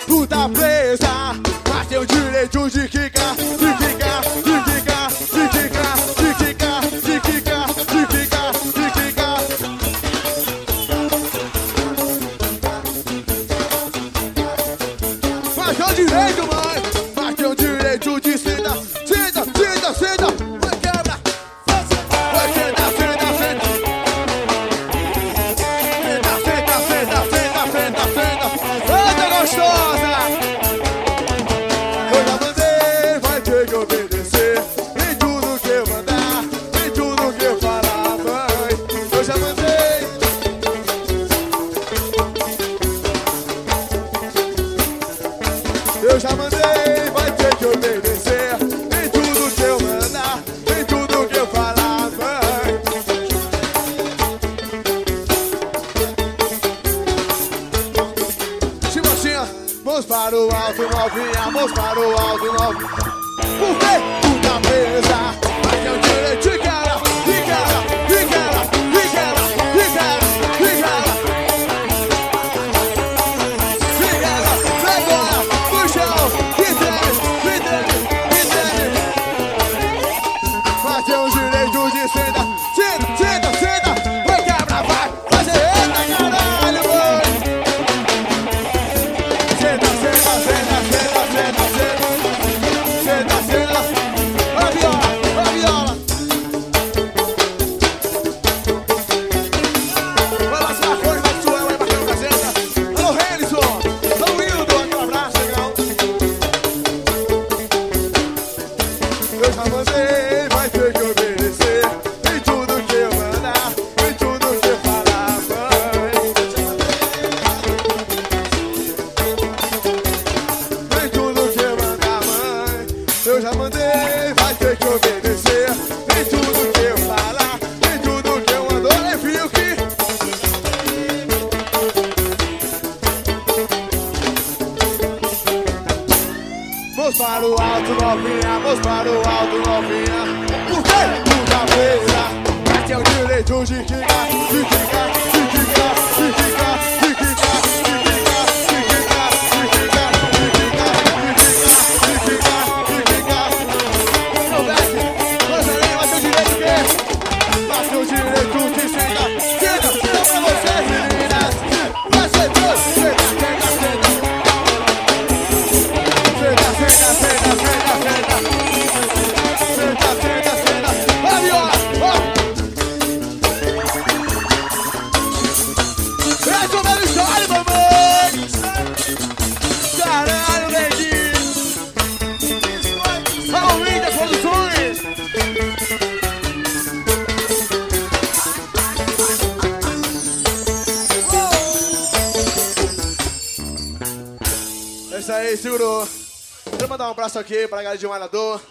tu tá presa, mas tem o direito de quicar, de quicar, de quicar, de quicar, de quicar, de quicar, de quicar, de quicar. Mas tem o direito, mãe, mas tem o direito de sentar, senta, senta, senta, vai quebra, vai sentar, senta, senta. Senta, senta, senta, senta, senta. Anda gostosa! Eu já mandei, vai ter que obedecer em tudo que eu mandar, em tudo que eu falar, mãe. Eu já mandei. Eu já mandei, vai ter que obedecer em tudo que eu mandar, em tudo que eu falar, mãe. Tipo assim, ó, mãos para o alto, novinha, mãos para o alto, novinha. Por quê? Tu tá presa, mas tem o direito de cara, de cara, de cara, de cara, de cara, de cara. De cara, agora, no chão, que treme, que treme, que treme. Mas tem o direito de sentar, senta, senta, senta. Vai quebra, vai, fazer eita, caralho, mãe. Senta, senta, senta, senta, senta, senta. Senta, senta. Olha a viola, olha a viola. Vai lá, sua coisa, vai sua, vai bater na fazenda. Alô, Henderson. Alô, Wildo, aquele abraço, legal. Eu já mandei, vai ter que obedecer em tudo que eu mandar, em tudo que eu falar, mãe. Em tudo que eu mandar, mãe. Eu já mandei, vai ter que obedecer em tudo que eu falar, em tudo que eu mando. Olha, viu que mãos para o alto, novinha, mãos para o alto, novinha. Por quê? Tu tá presa, mas tem o direito de quicar, de quicar, de quicar, de quicar, de quicar, de quicar, de quicar, de quicar, de quicar, de quicar, de quicar. Não desce, coisa nenhuma, mas tem o direito de quê? Mas tem o direito de sentar, senta, senta pra vocês, meninas. Vai ser dois, senta, senta, senta. Senta, senta, senta, senta, senta. Senta, senta, senta. Olha a viola, ó. Vem com o meu história, mamãe. Caralho, neguinho. Aumenta as produções. É isso aí, segurou. Deixa eu mandar um abraço aqui pra galera de Malhador.